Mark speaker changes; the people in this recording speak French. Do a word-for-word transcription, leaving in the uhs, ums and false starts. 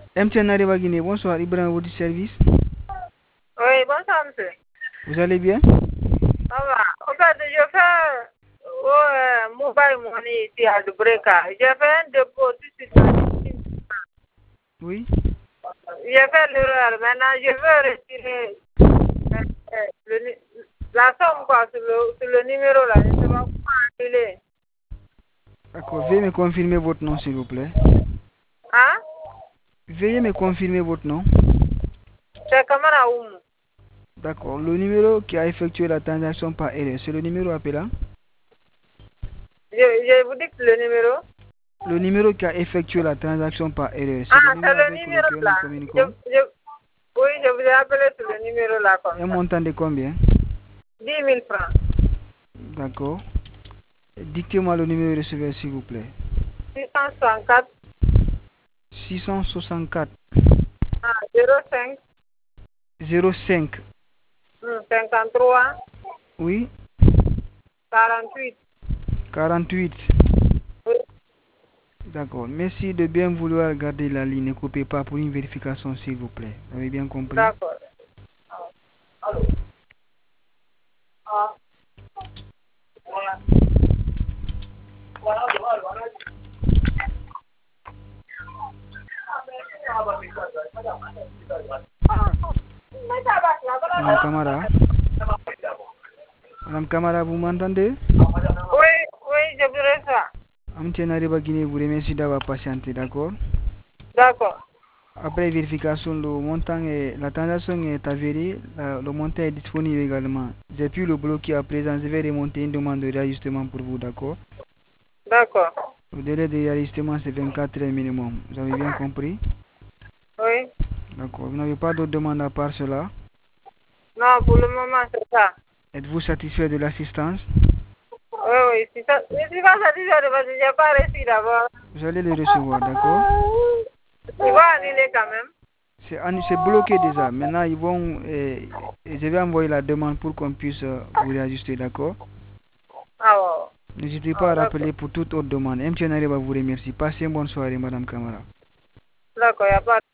Speaker 1: M T N arrive à Guinée. Bonsoir, Ibrahim, votre service.
Speaker 2: Oui, bonsoir, monsieur.
Speaker 1: Vous allez bien?
Speaker 2: Ça va. En fait, je fais oh, euh, mobile money ici à Dubreka. J'ai fait un dépôt tout de suite.
Speaker 1: Oui.
Speaker 2: J'ai fait l'erreur. Maintenant, je veux retirer euh, le, la somme quoi, sur, le, sur le numéro là. Je ne sais pas comment annuler.
Speaker 1: D'accord. Veuillez me confirmer votre nom, s'il vous plaît.
Speaker 2: Hein?
Speaker 1: Veuillez me confirmer votre nom.
Speaker 2: C'est Kamara Oumou.
Speaker 1: D'accord. Le numéro qui a effectué la transaction par erreur, c'est le numéro appelé.
Speaker 2: Je, je vous dis le numéro.
Speaker 1: Le numéro qui a effectué la transaction par erreur, c'est
Speaker 2: Ah,
Speaker 1: le
Speaker 2: c'est
Speaker 1: numéro
Speaker 2: le
Speaker 1: avec
Speaker 2: numéro
Speaker 1: lequel
Speaker 2: là.
Speaker 1: nous
Speaker 2: Je,
Speaker 1: communiquons.
Speaker 2: je, oui, je vous ai appelé sur le numéro là comme
Speaker 1: Un
Speaker 2: ça.
Speaker 1: montant de combien?
Speaker 2: dix mille francs.
Speaker 1: D'accord. Dictez-moi le numéro de receveur, s'il vous plaît.
Speaker 2: six cent soixante-quatre.
Speaker 1: six cent soixante-quatre.
Speaker 2: Ah, zéro cinq.
Speaker 1: zéro cinq.
Speaker 2: cinquante-trois.
Speaker 1: Oui.
Speaker 2: quarante-huit.
Speaker 1: quarante-huit.
Speaker 2: Oui.
Speaker 1: D'accord. Merci de bien vouloir garder la ligne. Ne coupez pas pour une vérification, s'il vous plaît. Vous avez bien compris?
Speaker 2: D'accord. Allô? Ah. Voilà. Voilà, voilà, voilà.
Speaker 1: Madame Camara. Madame Camara, vous m'entendez?
Speaker 2: Oui, oui, je voudrais ça.
Speaker 1: Amtienne Arriba Guinée vous remercie d'avoir patienté, d'accord?
Speaker 2: D'accord.
Speaker 1: Après vérification, le montant est, la transaction est avérée, la- le montant est disponible également. J'ai pu le bloquer à présent, je vais remonter une demande de réajustement pour vous, d'accord?
Speaker 2: D'accord.
Speaker 1: Le délai de réajustement c'est vingt-quatre heures minimum. Vous avez bien compris?
Speaker 2: Oui.
Speaker 1: D'accord. Vous n'avez pas d'autres demandes à part cela?
Speaker 2: Non, pour le moment, c'est ça.
Speaker 1: Êtes-vous satisfait de l'assistance?
Speaker 2: Oui, oui. Si ça, je suis pas satisfait parce que je n'ai pas reçu d'abord.
Speaker 1: Vous allez le recevoir, d'accord?
Speaker 2: Tu vas annuler quand même.
Speaker 1: C'est annu- c'est bloqué déjà. Maintenant, ils vont, euh, je vais envoyer la demande pour qu'on puisse euh, vous réajuster, d'accord?
Speaker 2: Ah, ouais.
Speaker 1: N'hésitez pas
Speaker 2: Ah,
Speaker 1: à
Speaker 2: d'accord.
Speaker 1: rappeler pour toute autre demande. M T N Arriba vous remercie. Passez une bonne soirée, Madame Camara.
Speaker 2: D'accord, il n'y a pas